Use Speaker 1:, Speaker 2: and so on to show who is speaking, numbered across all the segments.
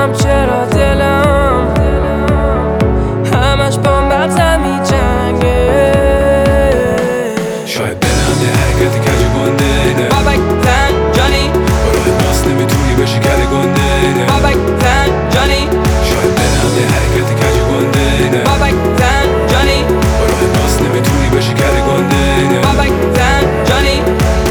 Speaker 1: نمیدونم چرا دلم همش با مغزم میجنگه.
Speaker 2: شاید برم یه حرکت کج گنده اینه
Speaker 1: بابک زنجانی،
Speaker 2: با راه باز نمیتونی بشی کل گنده اینه
Speaker 1: بابک زنجانی،
Speaker 2: شاید برم یه حرکت کج گنده اینه
Speaker 1: بابک زنجانی،
Speaker 2: با راه باز نمیتونی بشی کل گنده اینه
Speaker 1: بابک زنجانی.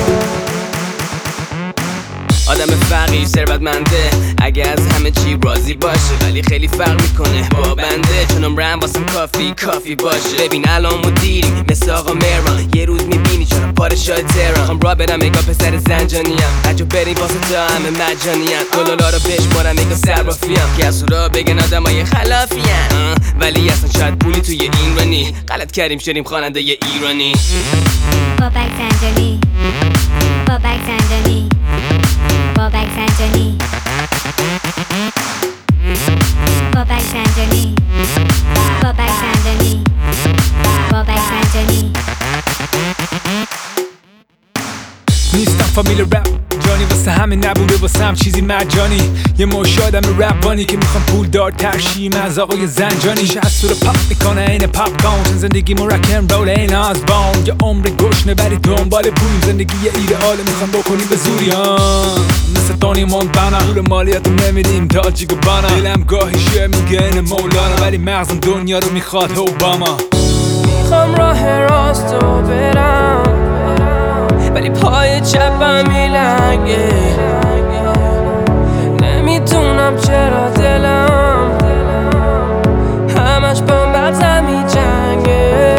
Speaker 1: آدم فقیر ثروتمنده اگه از همه چی راضی باشه، ولی خیلی فرق میکنه با بنده، چون عمرم واسم کافی باشه. ببین الان مدیری مثل آقا مهران، یه روز میبینی چرا پادشاه تهران. خواهم را برم اگه پسر زنجانیم، هرجا بریم واسه تا همه مجانیم. گلالا رو بشمارم اگه صرافیم، که از را بگن آدم های خلافیم، ولی اصلا شاید پولی توی ایرانی. غلط کردیم شدیم خواننده ایرانی.
Speaker 3: بابک زنجانی، بابک زنجانی، بابک زنجانی، بابک زنجانی، بابک زنجانی، بابک زنجانی.
Speaker 4: نیستم فامیل رپ جانی، واسه همه نبوده واسه هم چیزی مجانی. یه مش آدم رپانی که میخوام پول دار ترشیم از آقای زنجانی. شهست رو پاپ میکنه این پاپ کون، زندگی مو رکن رول این آزبان. یه عمر گشنه بری دنبال پولیم، زندگی یه ایدئاله میخوام بکنیم به زوری مثل تونی مونتانا. پول مالیاتو نمیدیم تاجیک و بانا، دلم گاهی شیه میگه این مولانا، ولی مغزم دنیا رو میخواد اوباما.
Speaker 1: میخوام راه راستو برم ولی پای چپم میلنگه. نمیدونم چرا دلم همش با مغزم میجنگه.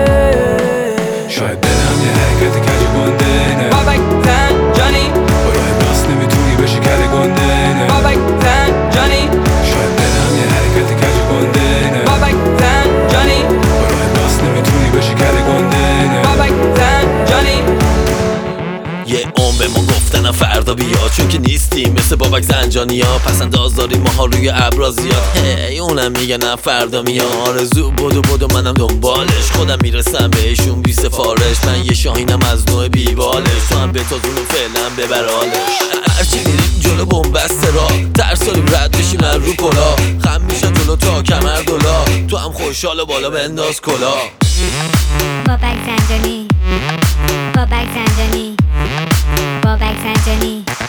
Speaker 2: شاید برم یه حرکت کج گنده اینه
Speaker 1: بابک زنجانی،
Speaker 2: با راه باز نمیتونی بشی کل گنده اینه
Speaker 1: بابک زنجانی،
Speaker 2: شاید برم یه حرکت کج گنده اینه
Speaker 1: بابک زنجانی،
Speaker 2: با راه باز نمیتونی بشی کل گنده اینه
Speaker 1: بابک زنجانی.
Speaker 5: یه عمر به ما گفتن فردا بیا، چون که نیستیم مثل بابک زنجانی ها. پس انداز داریم ماها روی ابرا زیاد، هی اونم میگه نه فردا میاد. آرزو بدو منم دنبالش، خودم میرسم بهشون بی سفارش. من یه شاهینم از نوع بیبالش، تو هم بتازونو فعلا ببرالش. هرچی میریم جلو بومبست را ترسالیم رد بشیم از رو پلا. خم میشن جلو تا کمر دولا، تو هم خوشحال بالا بنداز کلا.
Speaker 3: بابک زنجانی، بابک زنجانی، بابک زنجانی.